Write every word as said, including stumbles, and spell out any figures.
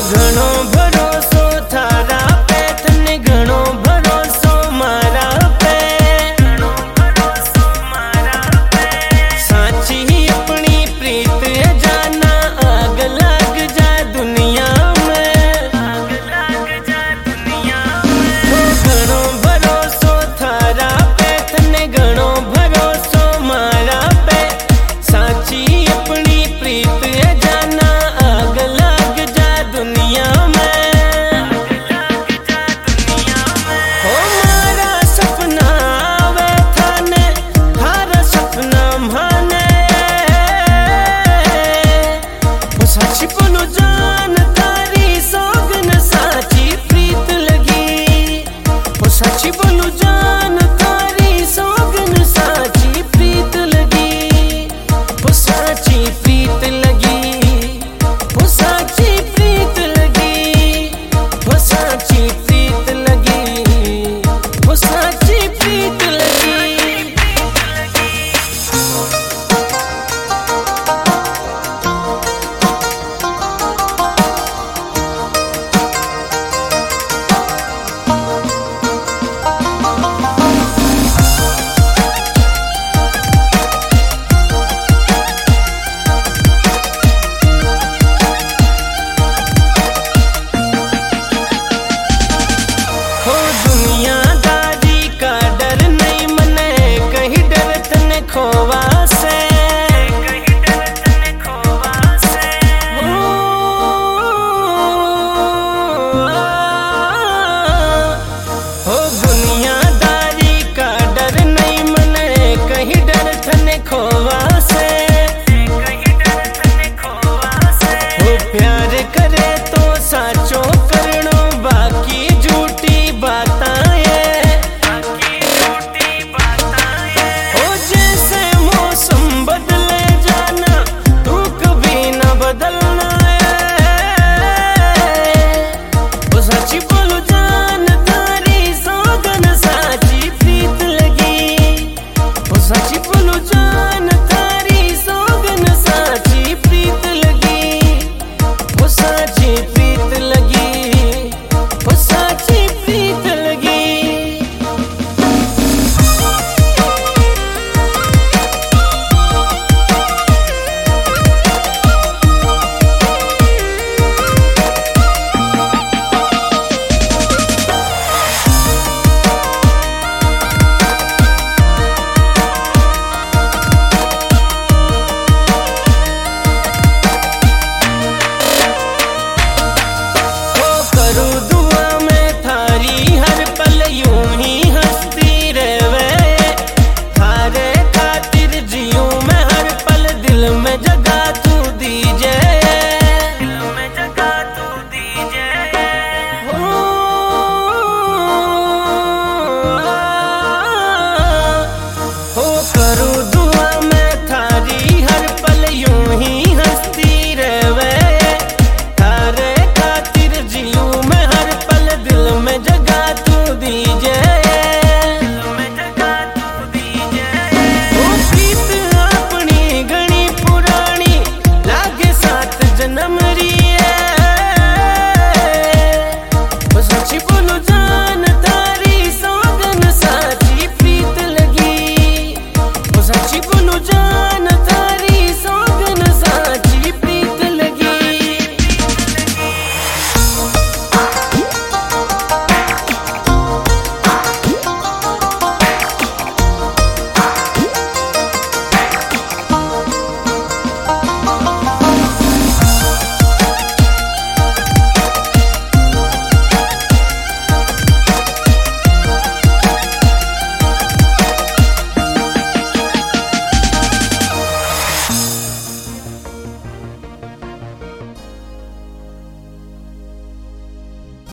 घणो भरोसो थारा पे तने घणो भरोसो मारा पे साची अपनी प्रीत जाना आग लग जा दुनिया में घणो भरोसो थारा पे तने घणो भरोसो मारा पे साची अपनी प्रीत जाना आग लग जा दुनिया में हो मारा सपना आवे थाने थारा सपना माने वो साची बोलो जान तारी सोगन साची प्रीत लगी वो साची बोलो जान तारी सोगन साची प्रीत लगी वो साची प्रीत लगी वो साची प्रीत लगी वो साची प्रीत लगी वो साची प्रीत लगी। हो दुनियादारी का डर नहीं मने कहीं डर तने खोवा से हो, हो दुनियादारी का डर नहीं मने कहीं डर तने खोवा से हो प्यार करे तो साचो करनो बाकी झूठी हो जैसे मौसम बदले जाना तू कभी न बदलना वो साची बोलो जान तारी सोगन साची प्रीत लगी वो साची बोलो जान तारी सोगन साची प्रीत लगी वो साची प्रीत लगी वो साची प्रीत लगी। करूँ दुआ में थारी हर पल यूं ही हंसती रहवे थारे खातिर जियूं मैं हर पल दिल में जगह तू दीजे दिल में जगह तू दीजे हो, हो करूँ दुआ में थारी हर पल यूं ही हंसती रहवे थारे खातिर जियूं मैं हर पल दिल में जगह तू दीजे ओ प्रीत अपनी घणी पुरानी लागे सात जन्म री